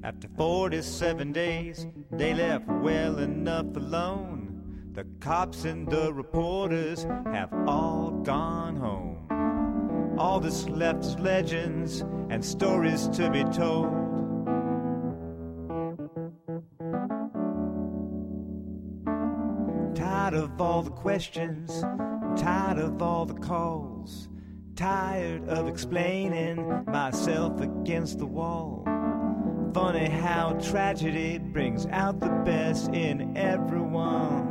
After 47 days, they left well enough alone. The cops and the reporters have all gone home. All that's left is legends and stories to be told. Tired of all the questions, tired of all the calls, tired of explaining myself against the wall. Funny how tragedy brings out the best in everyone.